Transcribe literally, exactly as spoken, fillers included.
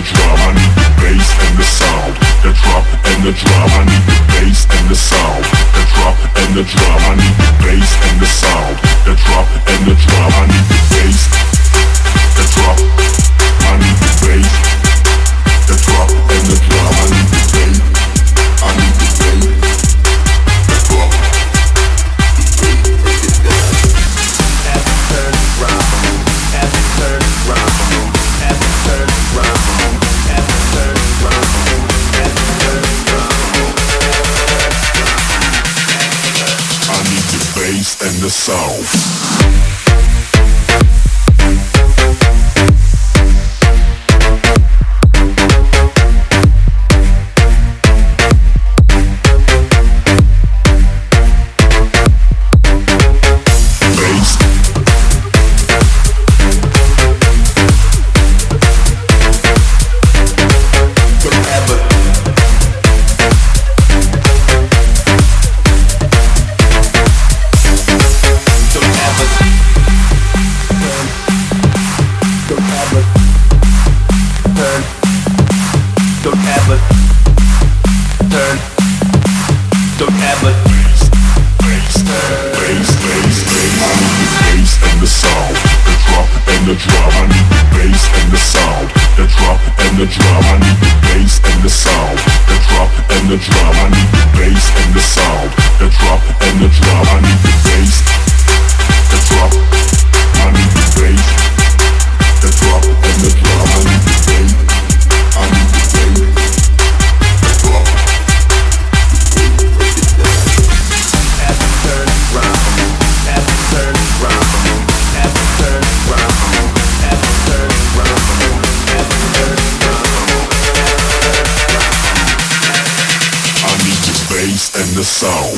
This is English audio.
drum, I need the bass and the sound. The drop and the drum, I need the bass and the sound. The drop and the drum, I need the bass and the sound. The drop and the drum, I need the bass. The drop, I need the bass. The drop and the drum, I need the bass. I need the bass. The drop. As it turns round, as it turns round, as it turns round, as it turns round, as it turns round. I need the bass and the sound. And the sound.